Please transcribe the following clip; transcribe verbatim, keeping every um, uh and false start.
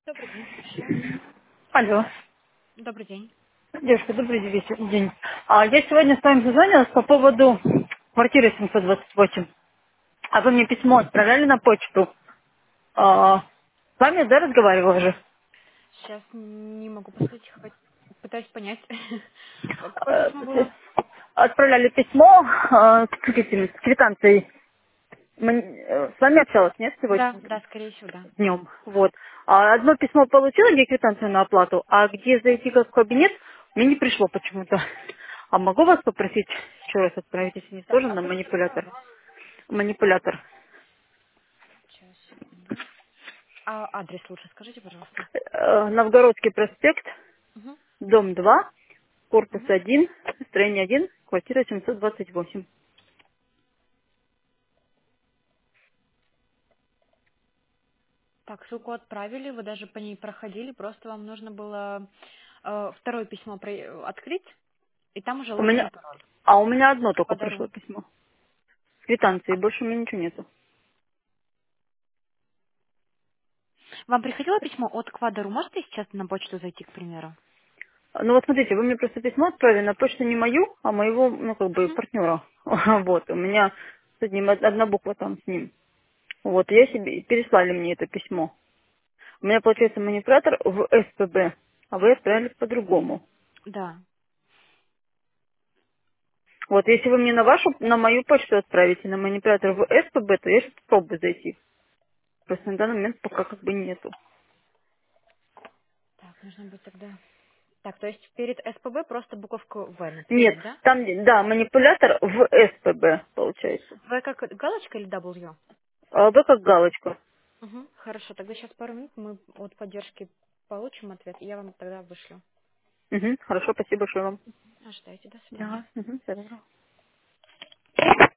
Добрый день, слушаю. Алло. Добрый день. Девушка, добрый вечер, день. А, я сегодня с вами созвонилась по поводу квартиры семьсот двадцать восемь. А вы мне письмо отправляли на почту. А, с вами, да, разговаривала же? Сейчас не могу посмотреть, хоть пытаюсь понять, какое Э, письмо было. Отправляли письмо э, с этим, с квитанцией. М, э, С вами общалась, нет, Да, сегодня да, скорее всего, да. днем? Вот. А одно письмо получила, где квитанцию на оплату, а где зайти как в кабинет, мне не пришло почему-то. А могу вас попросить еще раз отправить, если не Так, сложно, а на почта манипулятор? называлась? Манипулятор. Сейчас, секунду. А адрес лучше скажите, пожалуйста. Э, Новгородский проспект, Угу, дом два, корпус угу. один, строение один, квартира семьсот двадцать восемь. Так, ссылку отправили, вы даже по ней проходили, просто вам нужно было э, второе письмо про- открыть, и там уже У логин и меня, пароль. а у меня одно только Квадару. пришло письмо. С квитанцией, А больше у меня ничего нету. вам приходило письмо от Квадару? Можете сейчас на почту зайти, к примеру? Ну вот смотрите, вы мне просто письмо отправили на почту не мою, а моего, ну как бы, Угу. партнера. Вот, у меня с одним од- одна буква там с ним. Вот, я себе, переслали мне это письмо. У меня получается манипулятор в СПБ, а вы отправили по-другому. Да. Вот, если вы мне на вашу, на мою почту отправите, на манипулятор в СПБ, то я сейчас попробую зайти. Просто на данный момент пока как бы нету. Так, нужно будет тогда. Так, то есть перед СПБ просто буковку В Нет, написать, да? там, да, манипулятор в СПБ, получается. В как галочка или W? А вы как галочка. Угу. Хорошо, тогда сейчас пару минут мы от поддержки получим ответ, и я вам тогда вышлю. Угу, хорошо, спасибо большое вам. Ожидайте, до свидания. Да, угу, всего доброго.